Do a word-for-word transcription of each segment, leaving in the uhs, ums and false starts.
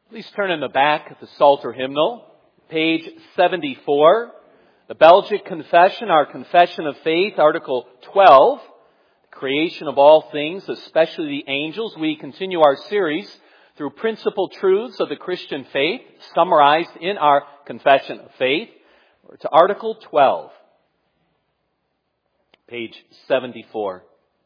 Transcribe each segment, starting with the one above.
Please turn in the back of the Psalter hymnal, page seventy-four. The Belgic Confession, our Confession of Faith, Article twelve, the creation of all things, especially the angels. We continue our series through principal truths of the Christian faith, summarized in our Confession of Faith. We're to Article twelve, page seventy-four.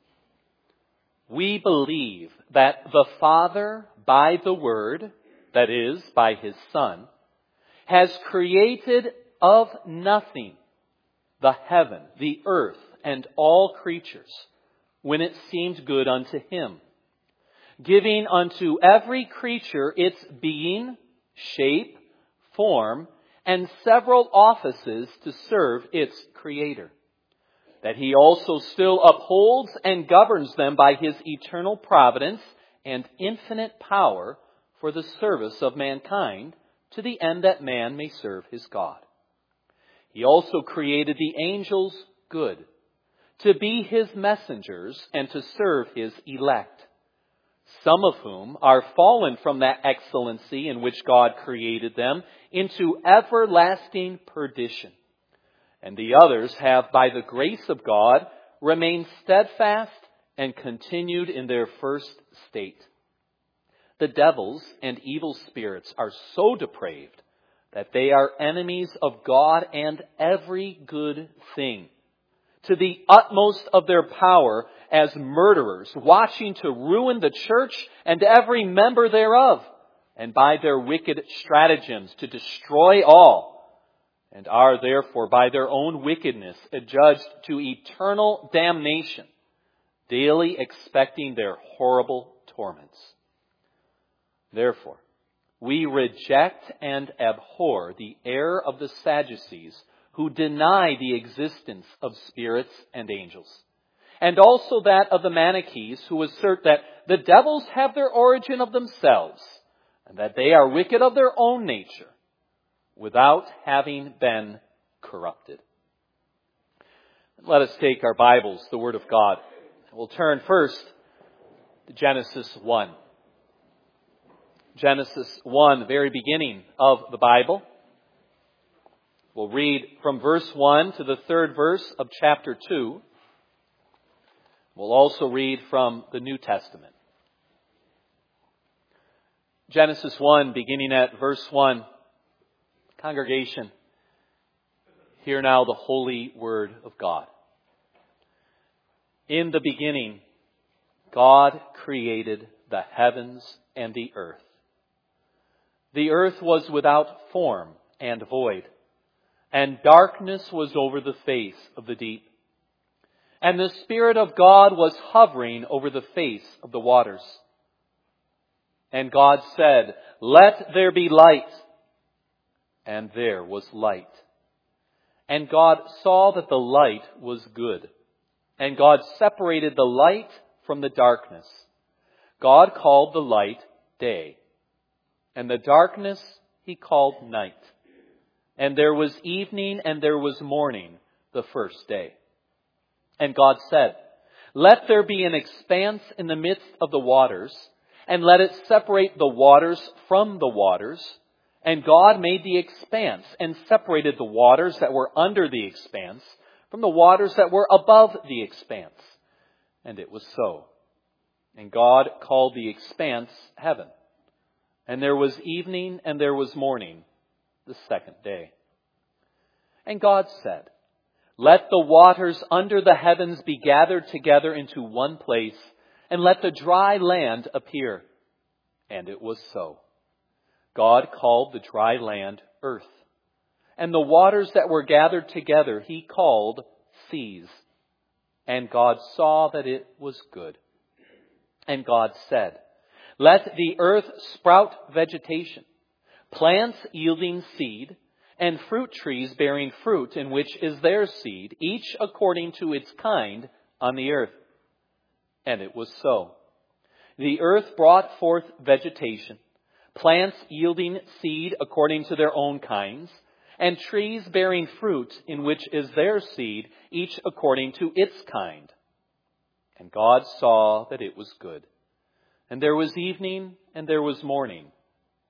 We believe that the Father, by the Word, that is, by His Son, has created of nothing the heaven, the earth, and all creatures, when it seemed good unto Him, giving unto every creature its being, shape, form, and several offices to serve its Creator, that He also still upholds and governs them by His eternal providence and infinite power for the service of mankind, to the end that man may serve his God. He also created the angels good, to be His messengers and to serve His elect, some of whom are fallen from that excellency in which God created them into everlasting perdition. And the others have, by the grace of God, remained steadfast and continued in their first state. The devils and evil spirits are so depraved that they are enemies of God and every good thing, to the utmost of their power as murderers, watching to ruin the church and every member thereof, and by their wicked stratagems to destroy all, and are therefore by their own wickedness adjudged to eternal damnation, daily expecting their horrible torments. Therefore, we reject and abhor the error of the Sadducees, who deny the existence of spirits and angels, and also that of the Manichees, who assert that the devils have their origin of themselves, and that they are wicked of their own nature, without having been corrupted. Let us take our Bibles, the Word of God. We'll turn first to Genesis one. Genesis one, the very beginning of the Bible. We'll read from verse one to the third verse of chapter two. We'll also read from the New Testament. Genesis one, beginning at verse one. Congregation, hear now the holy word of God. In the beginning, God created the heavens and the earth. The earth was without form and void, and darkness was over the face of the deep. And the Spirit of God was hovering over the face of the waters. And God said, "Let there be light." And there was light. And God saw that the light was good. And God separated the light from the darkness. God called the light day, and the darkness He called night. And there was evening and there was morning the first day. And God said, "Let there be an expanse in the midst of the waters, and let it separate the waters from the waters." And God made the expanse and separated the waters that were under the expanse from the waters that were above the expanse. And it was so. And God called the expanse heaven. And there was evening and there was morning the second day. And God said, "Let the waters under the heavens be gathered together into one place, and let the dry land appear." And it was so. God called the dry land earth, and the waters that were gathered together He called seas. And God saw that it was good. And God said, "Let the earth sprout vegetation, plants yielding seed, and fruit trees bearing fruit in which is their seed, each according to its kind on the earth." And it was so. The earth brought forth vegetation, plants yielding seed according to their own kinds, and trees bearing fruit in which is their seed, each according to its kind. And God saw that it was good. And there was evening and there was morning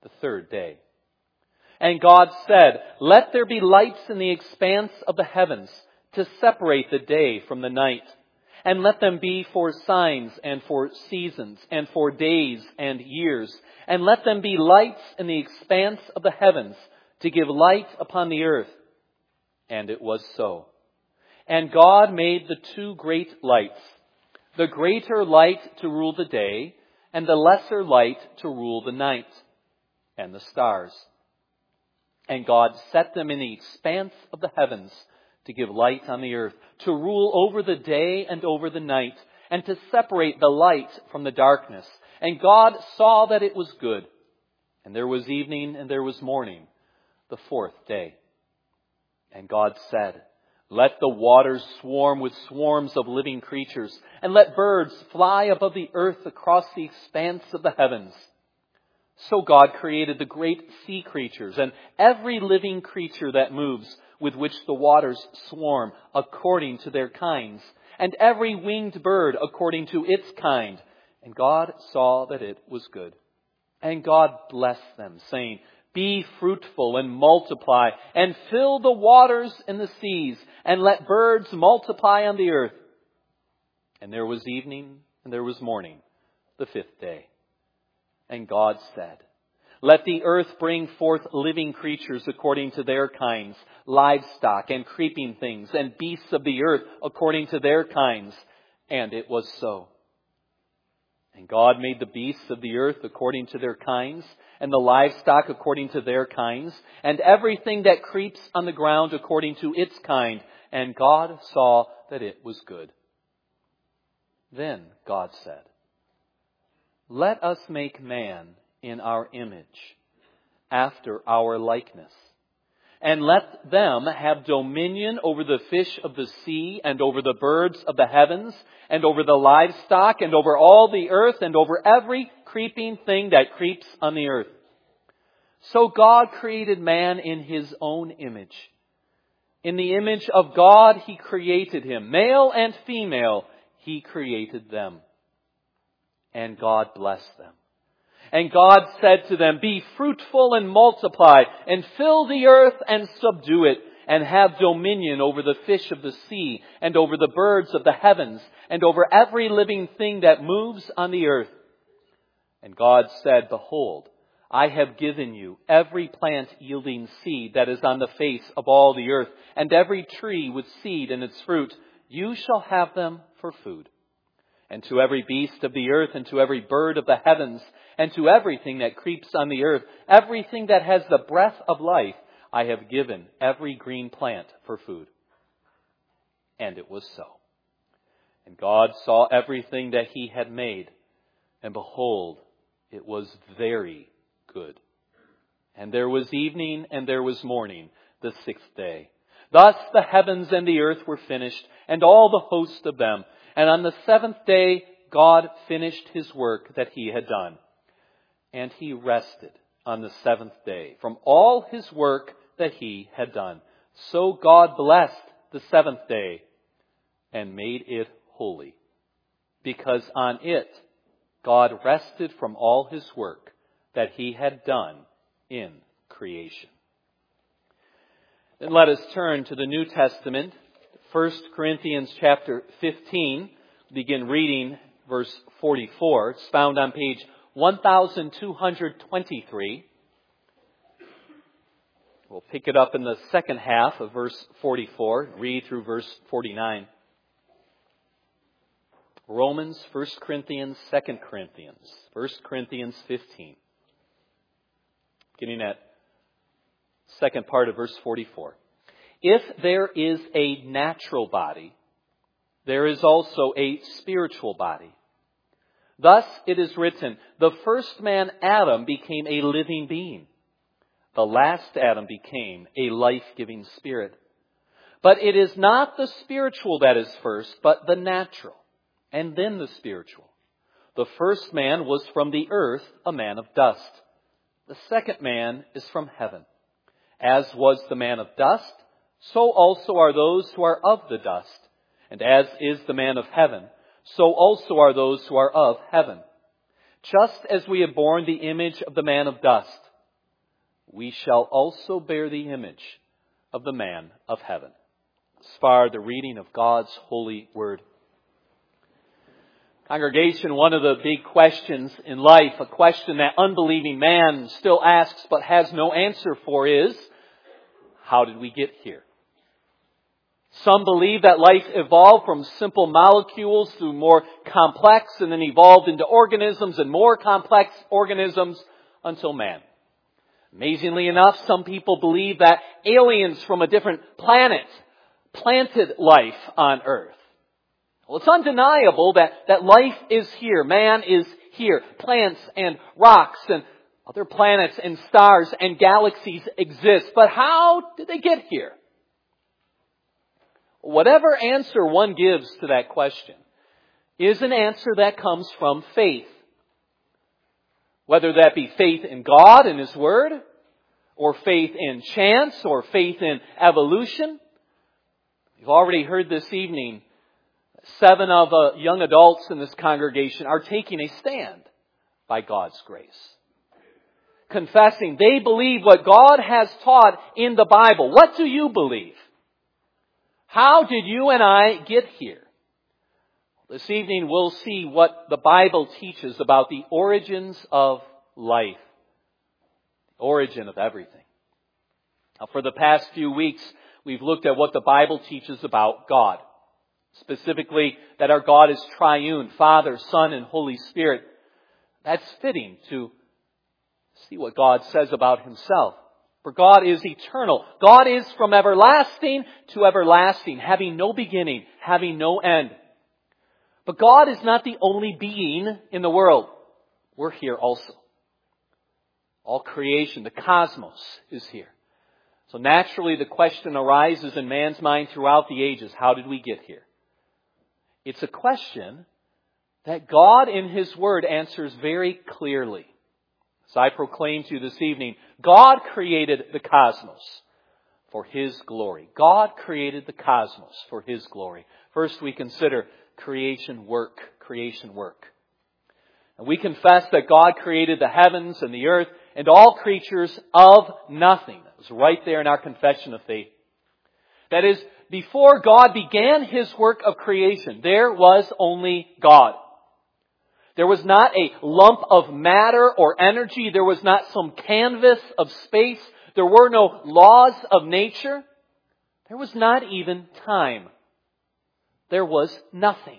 the third day. And God said, "Let there be lights in the expanse of the heavens to separate the day from the night. And let them be for signs and for seasons and for days and years. And let them be lights in the expanse of the heavens to give light upon the earth." And it was so. And God made the two great lights, the greater light to rule the day, and the lesser light to rule the night, and the stars. And God set them in the expanse of the heavens to give light on the earth, to rule over the day and over the night, and to separate the light from the darkness. And God saw that it was good. And there was evening and there was morning, the fourth day. And God said, "Let the waters swarm with swarms of living creatures, and let birds fly above the earth across the expanse of the heavens." So God created the great sea creatures and every living creature that moves, with which the waters swarm, according to their kinds, and every winged bird according to its kind. And God saw that it was good. And God blessed them, saying, "Be fruitful and multiply, and fill the waters in the seas, and let birds multiply on the earth." And there was evening and there was morning, the fifth day. And God said, "Let the earth bring forth living creatures according to their kinds, livestock and creeping things, and beasts of the earth according to their kinds." And it was so. And God made the beasts of the earth according to their kinds, and the livestock according to their kinds, and everything that creeps on the ground according to its kind. And God saw that it was good. Then God said, "Let us make man in our image, after our likeness. And let them have dominion over the fish of the sea, and over the birds of the heavens, and over the livestock, and over all the earth, and over every creeping thing that creeps on the earth." So God created man in His own image. In the image of God He created him. Male and female He created them. And God blessed them. And God said to them, "Be fruitful and multiply, and fill the earth and subdue it, and have dominion over the fish of the sea, and over the birds of the heavens, and over every living thing that moves on the earth." And God said, "Behold, I have given you every plant yielding seed that is on the face of all the earth, and every tree with seed in its fruit. You shall have them for food. And to every beast of the earth, and to every bird of the heavens, and to everything that creeps on the earth, everything that has the breath of life, I have given every green plant for food." And it was so. And God saw everything that He had made, and behold, it was very good. And there was evening and there was morning, the sixth day. Thus the heavens and the earth were finished, and all the host of them. And on the seventh day, God finished His work that He had done. And He rested on the seventh day from all His work that He had done. So God blessed the seventh day and made it holy, because on it God rested from all His work that He had done in creation. Then let us turn to the New Testament, First Corinthians chapter fifteen. Begin reading verse forty-four. It's found on page one thousand two hundred twenty-three. We'll pick it up in the second half of verse forty-four, read through verse forty-nine. Romans, First Corinthians, Second Corinthians, First Corinthians fifteen. Beginning at second part of verse forty-four. If there is a natural body, there is also a spiritual body. Thus it is written, the first man, Adam, became a living being. The last Adam became a life-giving spirit. But it is not the spiritual that is first, but the natural, and then the spiritual. The first man was from the earth, a man of dust. The second man is from heaven. As was the man of dust, so also are those who are of the dust. And as is the man of heaven, so also are those who are of heaven. Just as we have borne the image of the man of dust, we shall also bear the image of the man of heaven. As far the reading of God's holy word. Congregation, one of the big questions in life, a question that unbelieving man still asks but has no answer for is, how did we get here? Some believe that life evolved from simple molecules through more complex and then evolved into organisms and more complex organisms until man. Amazingly enough, some people believe that aliens from a different planet planted life on earth. Well, it's undeniable that, that life is here. Man is here. Plants and rocks and other planets and stars and galaxies exist. But how did they get here? Whatever answer one gives to that question is an answer that comes from faith. Whether that be faith in God and His Word, or faith in chance, or faith in evolution. You've already heard this evening, seven of the young adults in this congregation are taking a stand by God's grace. Confessing they believe what God has taught in the Bible. What do you believe? How did you and I get here? This evening we'll see what the Bible teaches about the origins of life. The origin of everything. Now, for the past few weeks, we've looked at what the Bible teaches about God. Specifically, that our God is triune, Father, Son, and Holy Spirit. That's fitting to see what God says about Himself. For God is eternal. God is from everlasting to everlasting, having no beginning, having no end. But God is not the only being in the world. We're here also. All creation, the cosmos, is here. So naturally the question arises in man's mind throughout the ages, how did we get here? It's a question that God in His Word answers very clearly. As I proclaim to you this evening, God created the cosmos for His glory. God created the cosmos for His glory. First we consider creation work, creation work. And we confess that God created the heavens and the earth and all creatures of nothing. That was right there in our confession of faith. That is, before God began His work of creation, there was only God. There was not a lump of matter or energy. There was not some canvas of space. There were no laws of nature. There was not even time. There was nothing.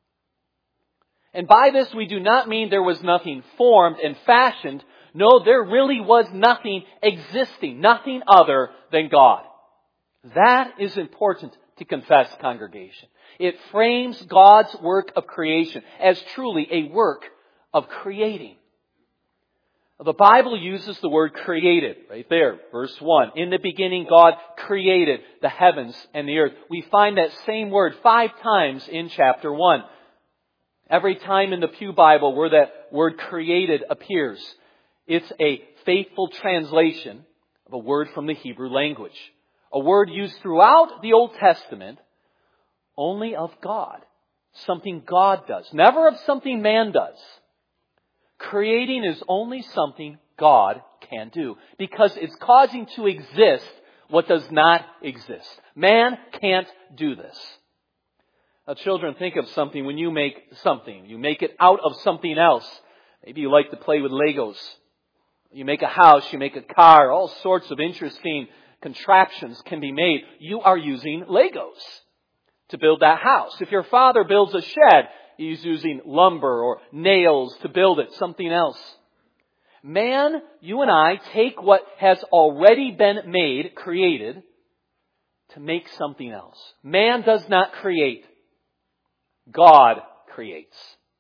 And by this we do not mean there was nothing formed and fashioned. No, there really was nothing existing, nothing other than God. That is important to confess, congregation. It frames God's work of creation as truly a work of creating. The Bible uses the word created right there, verse one. In the beginning, God created the heavens and the earth. We find that same word five times in chapter one. Every time in the Pew Bible where that word created appears, it's a faithful translation of a word from the Hebrew language. A word used throughout the Old Testament only of God. Something God does. Never of something man does. Creating is only something God can do. Because it's causing to exist what does not exist. Man can't do this. Now children, think of something when you make something. You make it out of something else. Maybe you like to play with Legos. You make a house, you make a car, all sorts of interesting contraptions can be made. You are using Legos to build that house. If your father builds a shed, he's using lumber or nails to build it, something else. Man, you and I take what has already been made, created, to make something else. Man does not create. God creates.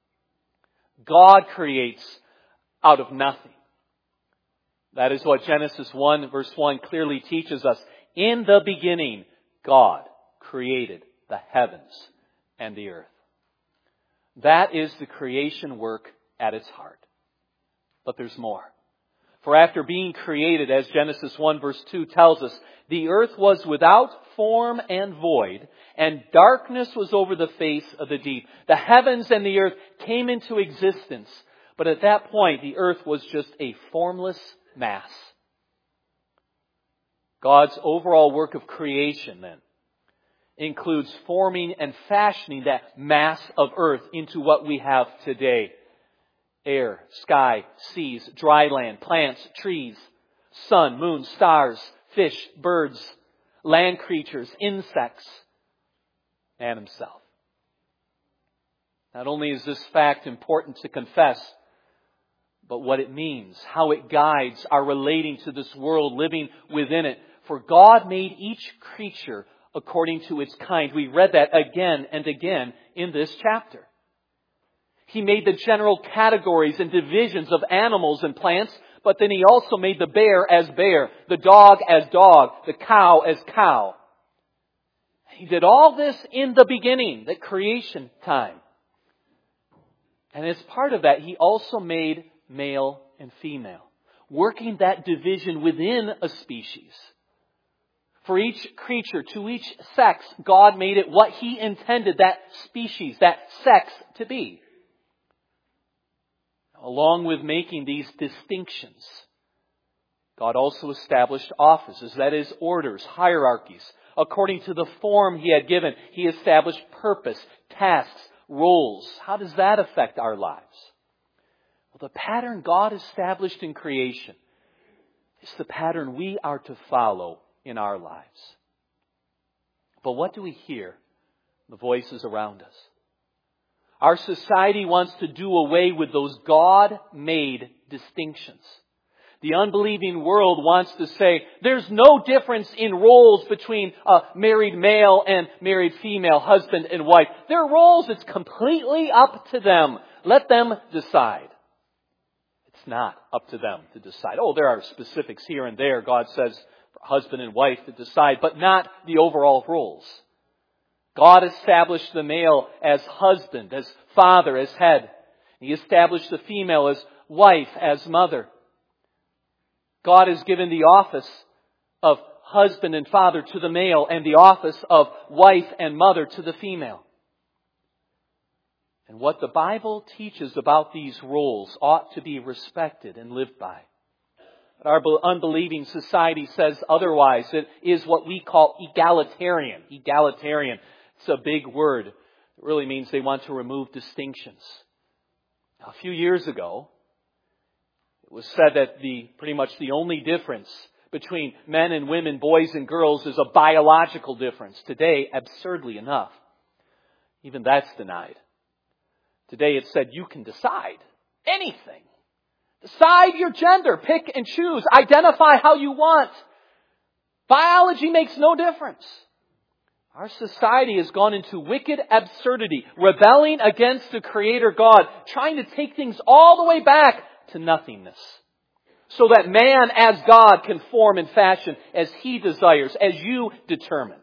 God creates out of nothing. That is what Genesis one verse one clearly teaches us. In the beginning, God created the heavens and the earth. That is the creation work at its heart. But there's more. For after being created, as Genesis one verse two tells us, the earth was without form and void, and darkness was over the face of the deep. The heavens and the earth came into existence. But at that point, the earth was just a formless mass. God's overall work of creation, then, includes forming and fashioning that mass of earth into what we have today. Air, sky, seas, dry land, plants, trees, sun, moon, stars, fish, birds, land creatures, insects, and Himself. Not only is this fact important to confess, but what it means, how it guides our relating to this world, living within it. For God made each creature according to its kind. We read that again and again in this chapter. He made the general categories and divisions of animals and plants, but then He also made the bear as bear, the dog as dog, the cow as cow. He did all this in the beginning, the creation time. And as part of that, He also made male and female, working that division within a species. For each creature, to each sex, God made it what He intended that species, that sex, to be. Along with making these distinctions, God also established offices, that is, orders, hierarchies. According to the form He had given, He established purpose, tasks, roles. How does that affect our lives? Well, the pattern God established in creation is the pattern we are to follow in our lives. But what do we hear? The voices around us. Our society wants to do away with those God-made distinctions. The unbelieving world wants to say there's no difference in roles between a married male and married female, husband and wife. Their roles, it's completely up to them. Let them decide. It's not up to them to decide. Oh, there are specifics here and there. God says for husband and wife to decide, but not the overall roles. God established the male as husband, as father, as head. He established the female as wife, as mother. God has given the office of husband and father to the male and the office of wife and mother to the female. And what the Bible teaches about these roles ought to be respected and lived by. But our unbelieving society says otherwise. It is what we call egalitarian. Egalitarian. It's a big word. It really means they want to remove distinctions. Now, a few years ago, it was said that the pretty much the only difference between men and women, boys and girls, is a biological difference. Today, absurdly enough, even that's denied. Today it's said you can decide anything. Decide your gender. Pick and choose. Identify how you want. Biology makes no difference. Our society has gone into wicked absurdity, rebelling against the Creator God, trying to take things all the way back to nothingness. So that man as God can form and fashion as He desires, as you determine.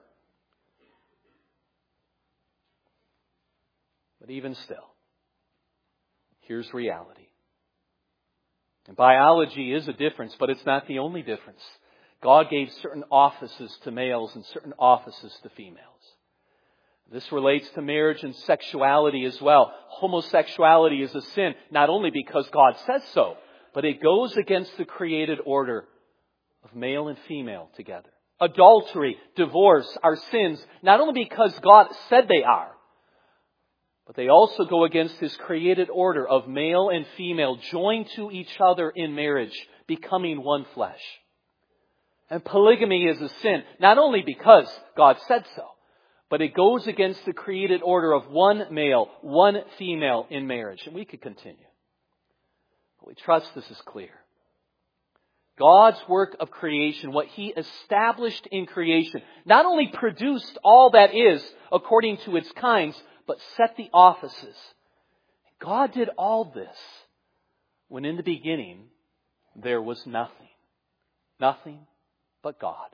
But even still, here's reality. And biology is a difference, but it's not the only difference. God gave certain offices to males and certain offices to females. This relates to marriage and sexuality as well. Homosexuality is a sin, not only because God says so, but it goes against the created order of male and female together. Adultery, divorce are sins, not only because God said they are, but they also go against His created order of male and female joined to each other in marriage, becoming one flesh. And polygamy is a sin, not only because God said so, but it goes against the created order of one male, one female in marriage. And we could continue. But we trust this is clear. God's work of creation, what He established in creation, not only produced all that is according to its kinds, but set the offices. God did all this when in the beginning there was nothing. Nothing but God.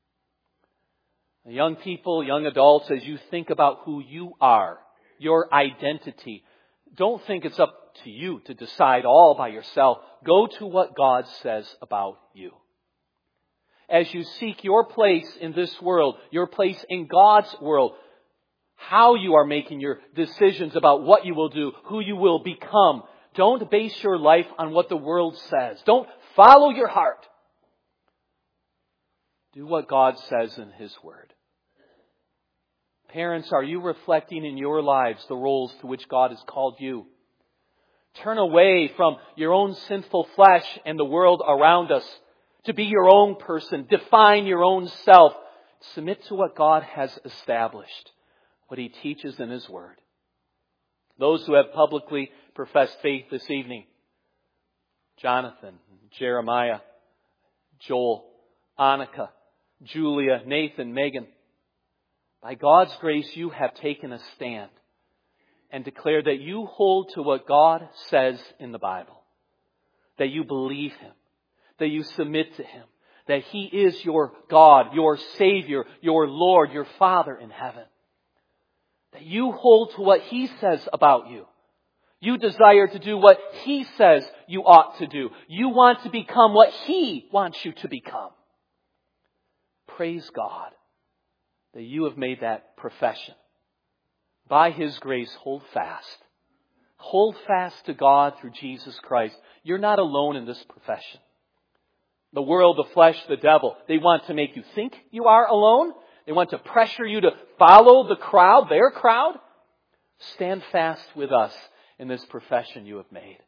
Young people, young adults, as you think about who you are, your identity, don't think it's up to you to decide all by yourself. Go to what God says about you. As you seek your place in this world, your place in God's world, how you are making your decisions about what you will do, who you will become, don't base your life on what the world says. Don't follow your heart. Do what God says in His Word. Parents, are you reflecting in your lives the roles to which God has called you? Turn away from your own sinful flesh and the world around us to be your own person. Define your own self. Submit to what God has established, what He teaches in His Word. Those who have publicly professed faith this evening, Jonathan, Jeremiah, Joel, Annika, Julia, Nathan, Megan, by God's grace you have taken a stand and declared that you hold to what God says in the Bible, that you believe Him, that you submit to Him, that He is your God, your Savior, your Lord, your Father in heaven. That you hold to what He says about you. You desire to do what He says you ought to do. You want to become what He wants you to become. Praise God that you have made that profession. By His grace, hold fast. Hold fast to God through Jesus Christ. You're not alone in this profession. The world, the flesh, the devil, they want to make you think you are alone. They want to pressure you to follow the crowd, their crowd. Stand fast with us in this profession you have made.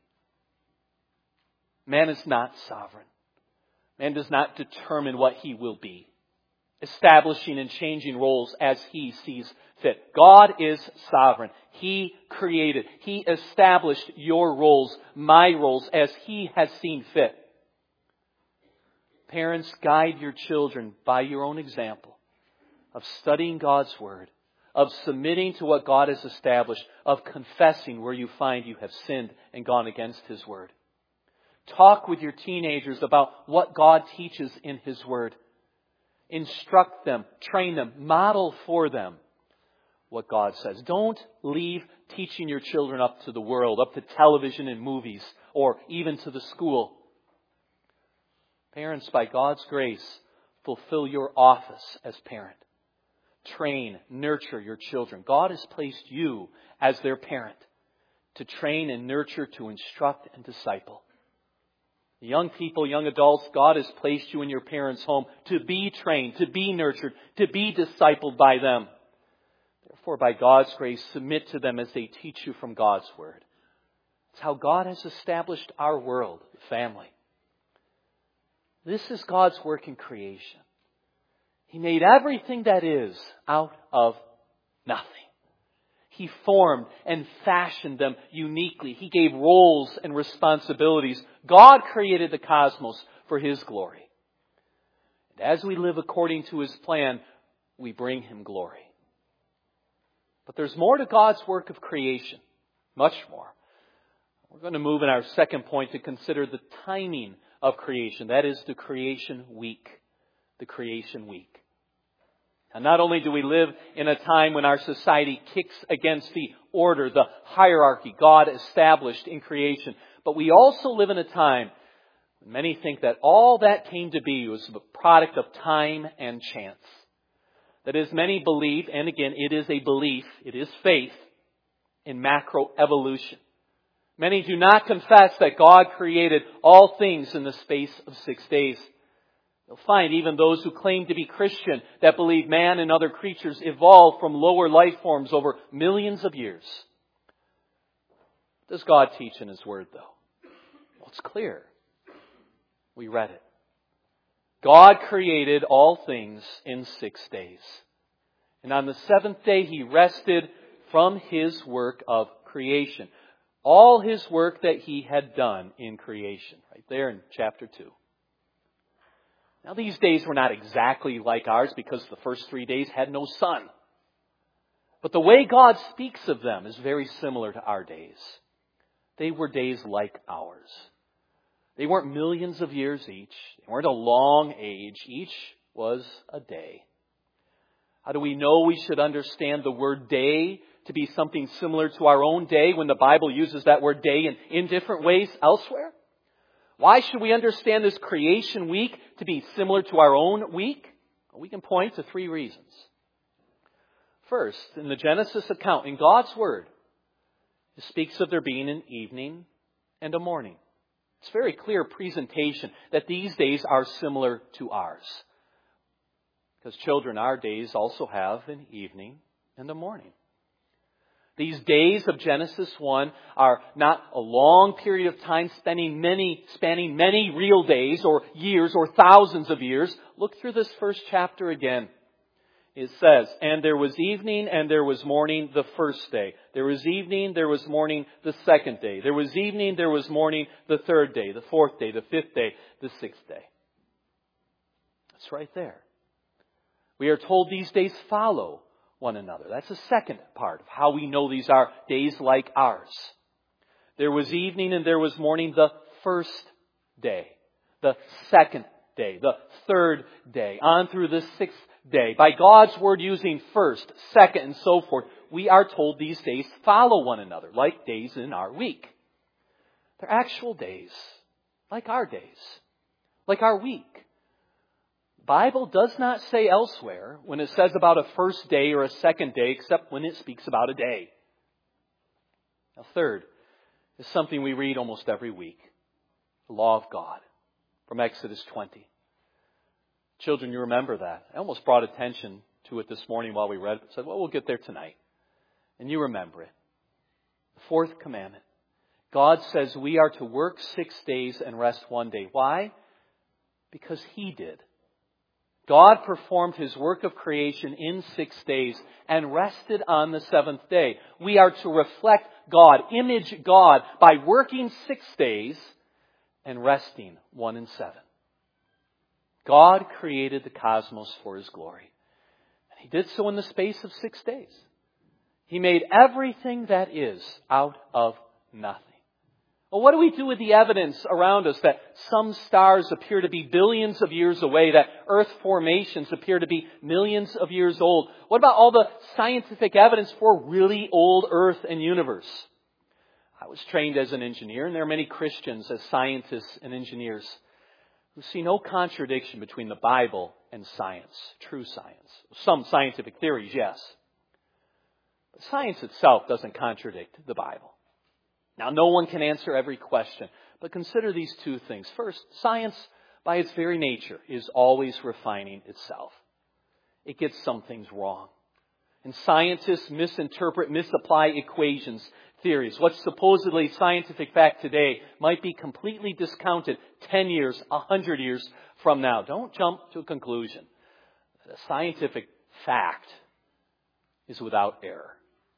Man is not sovereign. Man does not determine what he will be, establishing and changing roles as he sees fit. God is sovereign. He created, He established your roles, my roles, as He has seen fit. Parents, guide your children by your own example of studying God's Word, of submitting to what God has established, of confessing where you find you have sinned and gone against His Word. Talk with your teenagers about what God teaches in His Word. Instruct them, train them, model for them what God says. Don't leave teaching your children up to the world, up to television and movies, or even to the school. Parents, by God's grace, fulfill your office as parent. Train, nurture your children. God has placed you as their parent to train and nurture, to instruct and disciple. Young people, young adults, God has placed you in your parents' home to be trained, to be nurtured, to be discipled by them. Therefore, by God's grace, submit to them as they teach you from God's Word. It's how God has established our world, the family. This is God's work in creation. He made everything that is out of nothing. He formed and fashioned them uniquely. He gave roles and responsibilities. God created the cosmos for His glory. And as we live according to His plan, we bring Him glory. But there's more to God's work of creation. Much more. We're going to move in our second point to consider the timing of creation. That is the creation week. The creation week. And not only do we live in a time when our society kicks against the order, the hierarchy God established in creation, but we also live in a time when many think that all that came to be was the product of time and chance. That is, many believe, and again, it is a belief, it is faith, in macroevolution. Many do not confess that God created all things in the space of six days. You'll find even those who claim to be Christian that believe man and other creatures evolved from lower life forms over millions of years. What does God teach in His Word, though? Well, it's clear. We read it. God created all things in six days. And on the seventh day He rested from His work of creation. All His work that He had done in creation. Right there in chapter two. Now these days were not exactly like ours because the first three days had no sun. But the way God speaks of them is very similar to our days. They were days like ours. They weren't millions of years each. They weren't a long age. Each was a day. How do we know we should understand the word day to be something similar to our own day when the Bible uses that word day in, in different ways elsewhere? Why should we understand this creation week to be similar to our own week? Well, we can point to three reasons. First, in the Genesis account, in God's Word, it speaks of there being an evening and a morning. It's a very clear presentation that these days are similar to ours. Because children, our days also have an evening and a morning. These days of Genesis one are not a long period of time spanning many, spanning many real days or years or thousands of years. Look through this first chapter again. It says, and there was evening and there was morning the first day. There was evening, there was morning the second day. There was evening, there was morning the third day, the fourth day, the fifth day, the sixth day. It's right there. We are told these days follow one another. That's the second part of how we know these are days like ours. There was evening and there was morning the first day, the second day, the third day, on through the sixth day. By God's word using first, second, and so forth, we are told these days follow one another, like days in our week. They're actual days, like our days, like our week. Bible does not say elsewhere when it says about a first day or a second day, except when it speaks about a day. Now, third is something we read almost every week. The law of God from Exodus twenty. Children, you remember that. I almost brought attention to it this morning while we read it. I said, well, we'll get there tonight. And you remember it. The fourth commandment. God says we are to work six days and rest one day. Why? Because He did. God performed His work of creation in six days and rested on the seventh day. We are to reflect God, image God, by working six days and resting one and seven. God created the cosmos for His glory. And He did so in the space of six days. He made everything that is out of nothing. Well, what do we do with the evidence around us that some stars appear to be billions of years away, that Earth formations appear to be millions of years old? What about all the scientific evidence for really old Earth and universe? I was trained as an engineer, and there are many Christians as scientists and engineers who see no contradiction between the Bible and science, true science. Some scientific theories, yes. But science itself doesn't contradict the Bible. Now, no one can answer every question, but consider these two things. First, science, by its very nature, is always refining itself. It gets some things wrong. And scientists misinterpret, misapply equations, theories. What's supposedly scientific fact today might be completely discounted ten years, one hundred years from now. Don't jump to a conclusion that a scientific fact is without error.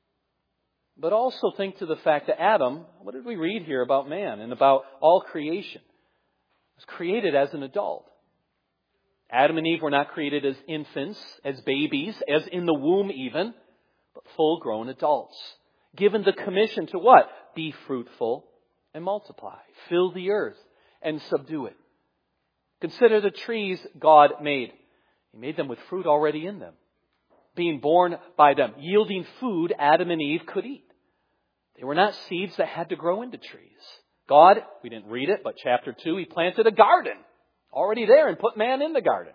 But also think to the fact that Adam, what did we read here about man and about all creation? Was created as an adult. Adam and Eve were not created as infants, as babies, as in the womb even, but full-grown adults. Given the commission to what? Be fruitful and multiply. Fill the earth and subdue it. Consider the trees God made. He made them with fruit already in them, being born by them, yielding food Adam and Eve could eat. They were not seeds that had to grow into trees. God, we didn't read it, but chapter two, He planted a garden already there and put man in the garden.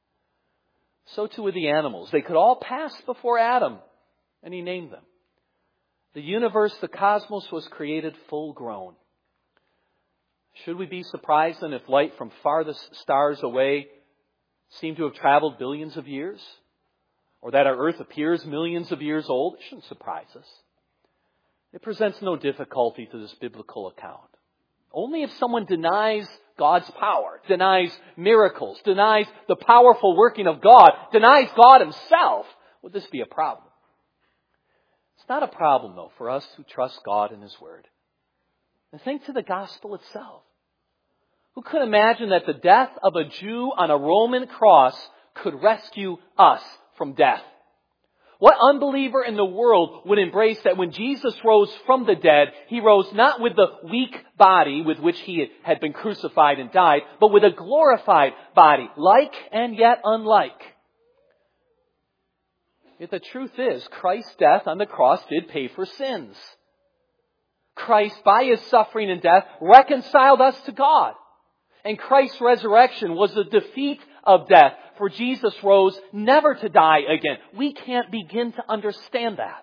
So too with the animals. They could all pass before Adam, and He named them. The universe, the cosmos, was created full grown. Should we be surprised then if light from farthest stars away seemed to have traveled billions of years? Or that our earth appears millions of years old? It shouldn't surprise us. It presents no difficulty to this biblical account. Only if someone denies God's power, denies miracles, denies the powerful working of God, denies God Himself, would this be a problem. It's not a problem, though, for us who trust God and His Word. And think to the gospel itself. Who could imagine that the death of a Jew on a Roman cross could rescue us from death? What unbeliever in the world would embrace that when Jesus rose from the dead, He rose not with the weak body with which He had been crucified and died, but with a glorified body, like and yet unlike? Yet the truth is, Christ's death on the cross did pay for sins. Christ, by His suffering and death, reconciled us to God. And Christ's resurrection was the defeat of death, for Jesus rose never to die again. We can't begin to understand that.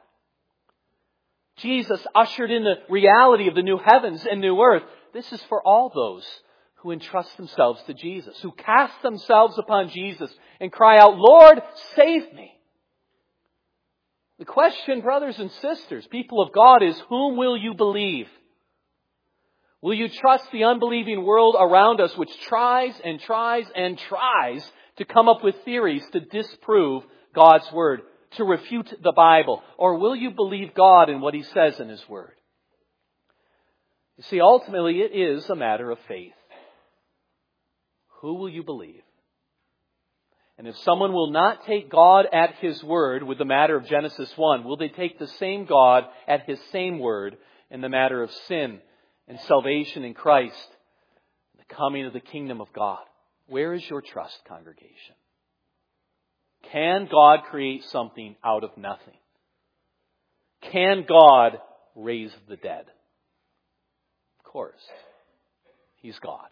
Jesus ushered in the reality of the new heavens and new earth. This is for all those who entrust themselves to Jesus, who cast themselves upon Jesus and cry out, Lord, save me. The question, brothers and sisters, people of God, is whom will you believe? Will you trust the unbelieving world around us, which tries and tries and tries to come up with theories to disprove God's Word, to refute the Bible? Or will you believe God in what He says in His Word? You see, ultimately it is a matter of faith. Who will you believe? And if someone will not take God at His word with the matter of Genesis one, will they take the same God at His same word in the matter of sin and salvation in Christ, the coming of the kingdom of God? Where is your trust, congregation? Can God create something out of nothing? Can God raise the dead? Of course. He's God.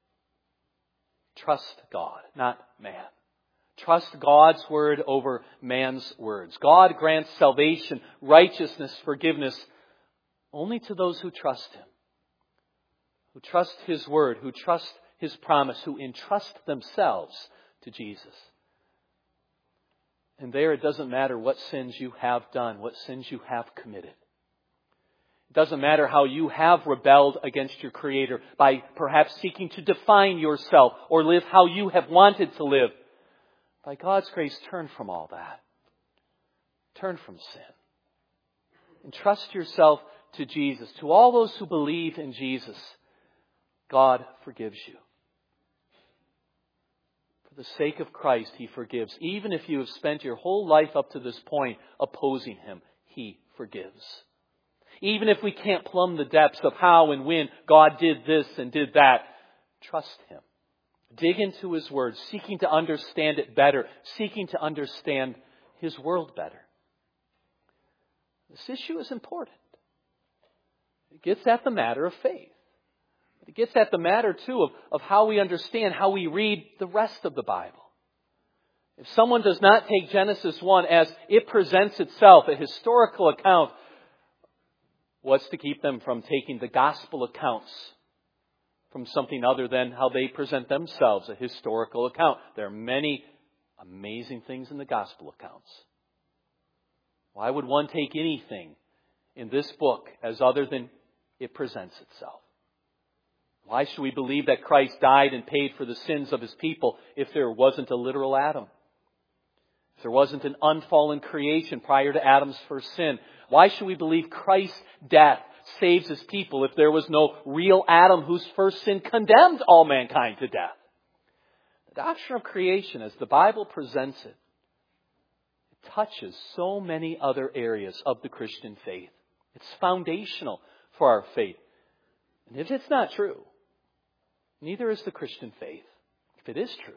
Trust God, not man. Trust God's word over man's words. God grants salvation, righteousness, forgiveness only to those who trust Him, who trust His word, who trust His promise, who entrust themselves to Jesus. And there it doesn't matter what sins you have done, what sins you have committed. It doesn't matter how you have rebelled against your Creator by perhaps seeking to define yourself or live how you have wanted to live. By God's grace, turn from all that. Turn from sin. And trust yourself to Jesus. To all those who believe in Jesus, God forgives you. For the sake of Christ, He forgives. Even if you have spent your whole life up to this point opposing Him, He forgives. Even if we can't plumb the depths of how and when God did this and did that, trust Him. Dig into His Word, seeking to understand it better, seeking to understand His world better. This issue is important. It gets at the matter of faith. It gets at the matter, too, of, of how we understand, how we read the rest of the Bible. If someone does not take Genesis one as it presents itself, a historical account, what's to keep them from taking the gospel accounts from something other than how they present themselves, a historical account? There are many amazing things in the gospel accounts. Why would one take anything in this book as other than it presents itself? Why should we believe that Christ died and paid for the sins of His people if there wasn't a literal Adam? If there wasn't an unfallen creation prior to Adam's first sin? Why should we believe Christ's death saves His people if there was no real Adam whose first sin condemned all mankind to death? The doctrine of creation, as the Bible presents it, it touches so many other areas of the Christian faith. It's foundational for our faith. And if it's not true, neither is the Christian faith. If it is true,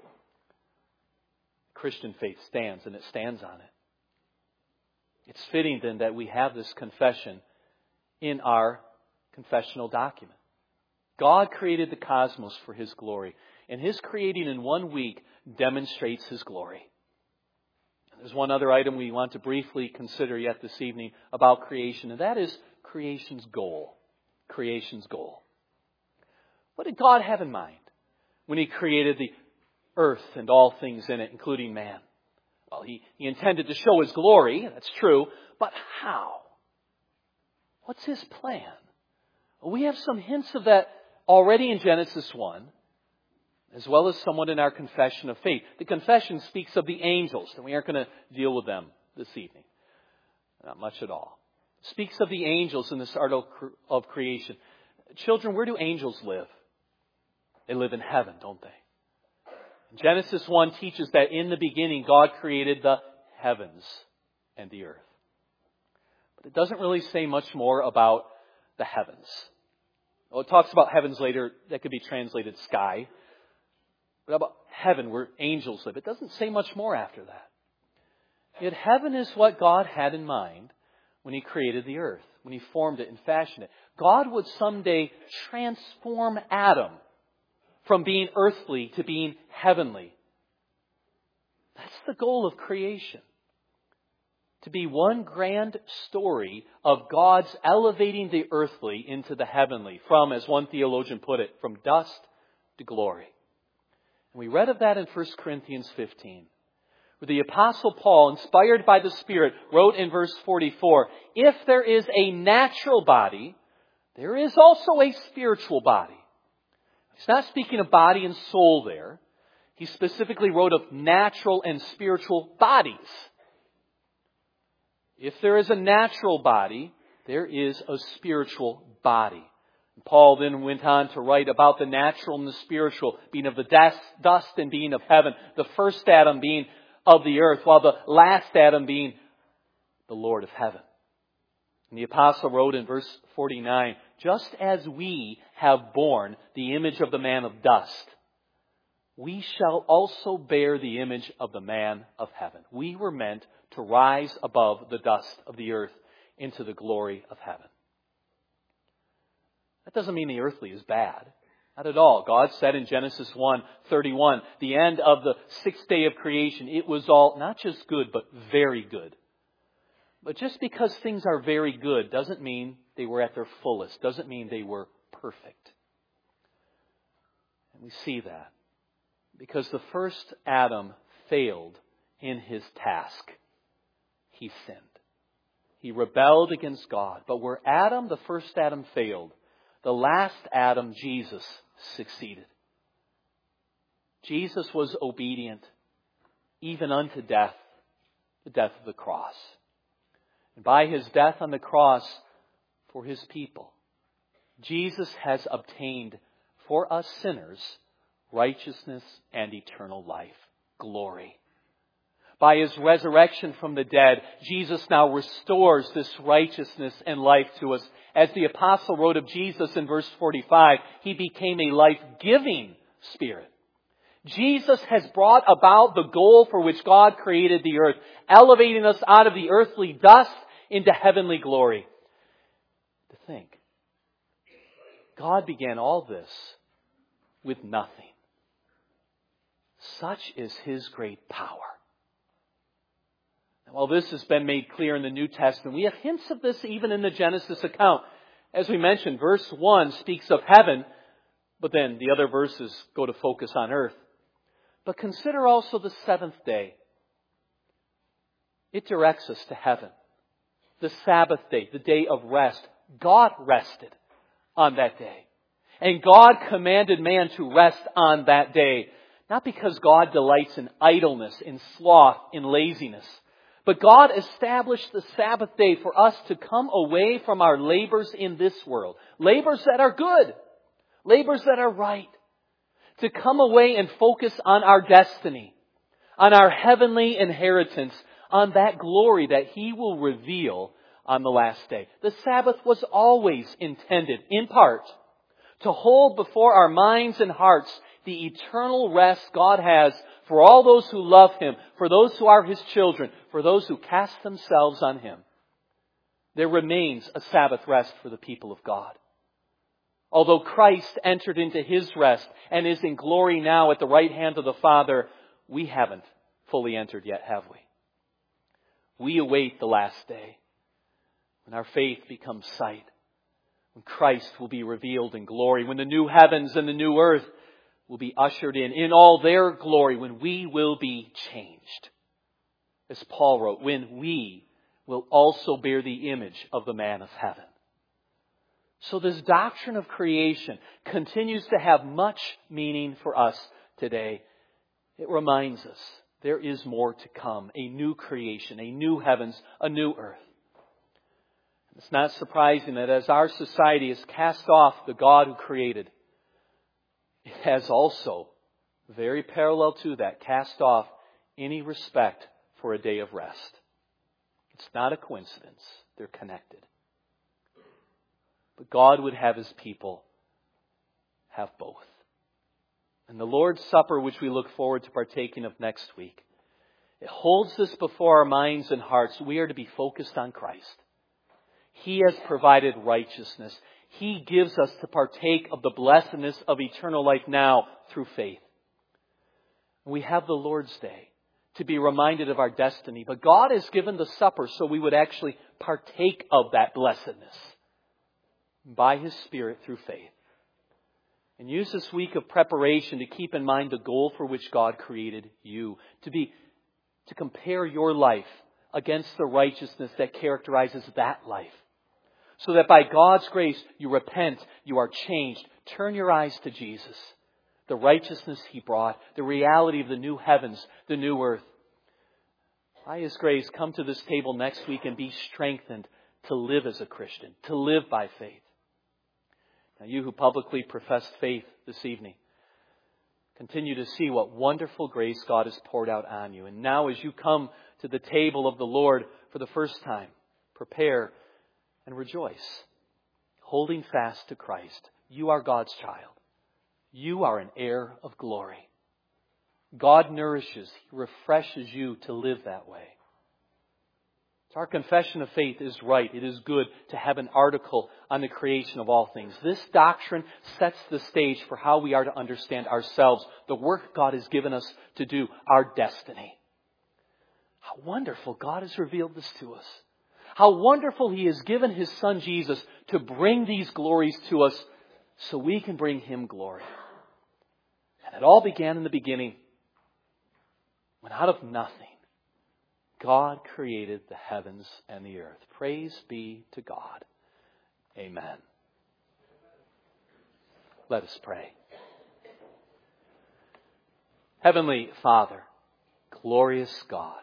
the Christian faith stands, and it stands on it. It's fitting then that we have this confession in our confessional document. God created the cosmos for His glory, and His creating in one week demonstrates His glory. There's one other item we want to briefly consider yet this evening about creation, and that is creation's goal. Creation's goal. What did God have in mind when He created the earth and all things in it, including man? Well, He, he intended to show His glory, that's true, but how? What's His plan? Well, we have some hints of that already in Genesis one, as well as somewhat in our confession of faith. The confession speaks of the angels, and we aren't going to deal with them this evening. Not much at all. It speaks of the angels in this art of creation. Children, where do angels live? They live in heaven, don't they? Genesis one teaches that in the beginning God created the heavens and the earth. But it doesn't really say much more about the heavens. Well, it talks about heavens later. That could be translated sky. But about heaven, where angels live, it doesn't say much more after that. Yet heaven is what God had in mind when He created the earth, when He formed it and fashioned it. God would someday transform Adam from being earthly to being heavenly. That's the goal of creation. To be one grand story of God's elevating the earthly into the heavenly. From, as one theologian put it, from dust to glory. And we read of that in First Corinthians fifteen, where the Apostle Paul, inspired by the Spirit, wrote in verse forty-four, if there is a natural body, there is also a spiritual body. He's not speaking of body and soul there. He specifically wrote of natural and spiritual bodies. If there is a natural body, there is a spiritual body. And Paul then went on to write about the natural and the spiritual, being of the dust and being of heaven. The first Adam being of the earth, while the last Adam being the Lord of heaven. And the apostle wrote in verse forty-nine, just as we have borne the image of the man of dust, we shall also bear the image of the man of heaven. We were meant to rise above the dust of the earth into the glory of heaven. That doesn't mean the earthly is bad. Not at all. God said in Genesis one thirty-one, the end of the sixth day of creation, it was all not just good, but very good. But just because things are very good doesn't mean they were at their fullest. Doesn't mean they were perfect. And we see that because the first Adam failed in his task. He sinned. He rebelled against God. But where Adam, the first Adam, failed, the last Adam, Jesus, succeeded. Jesus was obedient even unto death, the death of the cross. And by His death on the cross for His people, Jesus has obtained for us sinners righteousness and eternal life, glory. By His resurrection from the dead, Jesus now restores this righteousness and life to us. As the apostle wrote of Jesus in verse forty-five, He became a life-giving Spirit. Jesus has brought about the goal for which God created the earth, elevating us out of the earthly dust into heavenly glory. To think, God began all this with nothing. Such is His great power. While this has been made clear in the New Testament, we have hints of this even in the Genesis account. As we mentioned, verse one speaks of heaven, but then the other verses go to focus on earth. But consider also the seventh day. It directs us to heaven. The Sabbath day, the day of rest. God rested on that day. And God commanded man to rest on that day. Not because God delights in idleness, in sloth, in laziness. But God established the Sabbath day for us to come away from our labors in this world. Labors that are good. Labors that are right. To come away and focus on our destiny. On our heavenly inheritance. On that glory that He will reveal on the last day. The Sabbath was always intended, in part, to hold before our minds and hearts the eternal rest God has for all those who love Him, for those who are His children, for those who cast themselves on Him. There remains a Sabbath rest for the people of God. Although Christ entered into His rest and is in glory now at the right hand of the Father, we haven't fully entered yet, have we? We await the last day, when our faith becomes sight, when Christ will be revealed in glory, when the new heavens and the new earth will be ushered in, in all their glory, when we will be changed. As Paul wrote, when we will also bear the image of the man of heaven. So this doctrine of creation continues to have much meaning for us today. It reminds us there is more to come, a new creation, a new heavens, a new earth. It's not surprising that as our society has cast off the God who created, it has also, very parallel to that, cast off any respect for a day of rest. It's not a coincidence. They're connected. But God would have His people have both. And the Lord's Supper, which we look forward to partaking of next week, it holds this before our minds and hearts. We are to be focused on Christ. He has provided righteousness. He gives us to partake of the blessedness of eternal life now through faith. We have the Lord's Day to be reminded of our destiny. But God has given the supper so we would actually partake of that blessedness by His Spirit through faith. And use this week of preparation to keep in mind the goal for which God created you. To be, to compare your life against the righteousness that characterizes that life. So that by God's grace you repent, you are changed. Turn your eyes to Jesus. The righteousness He brought, the reality of the new heavens, the new earth. By His grace, come to this table next week and be strengthened to live as a Christian, to live by faith. Now you who publicly professed faith this evening, continue to see what wonderful grace God has poured out on you. And now as you come to the table of the Lord for the first time, prepare and rejoice, holding fast to Christ. You are God's child. You are an heir of glory. God nourishes, He refreshes you to live that way. So our confession of faith is right. It is good to have an article on the creation of all things. This doctrine sets the stage for how we are to understand ourselves, the work God has given us to do, our destiny. How wonderful God has revealed this to us. How wonderful He has given His Son Jesus to bring these glories to us so we can bring Him glory. And it all began in the beginning when out of nothing, God created the heavens and the earth. Praise be to God. Amen. Let us pray. Heavenly Father, glorious God,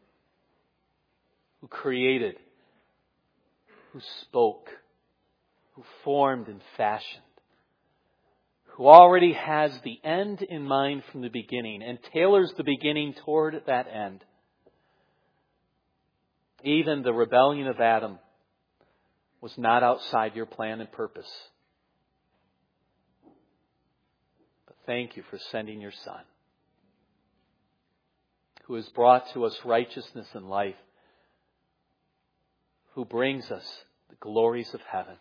who created, who spoke, who formed and fashioned, who already has the end in mind from the beginning and tailors the beginning toward that end. Even the rebellion of Adam was not outside your plan and purpose. But thank you for sending your Son, who has brought to us righteousness and life, who brings us the glories of heaven.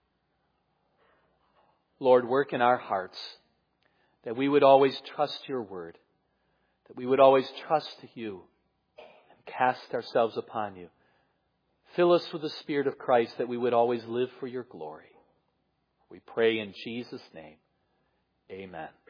Lord, work in our hearts that we would always trust your word, that we would always trust you and cast ourselves upon you. Fill us with the Spirit of Christ that we would always live for your glory. We pray in Jesus' name. Amen.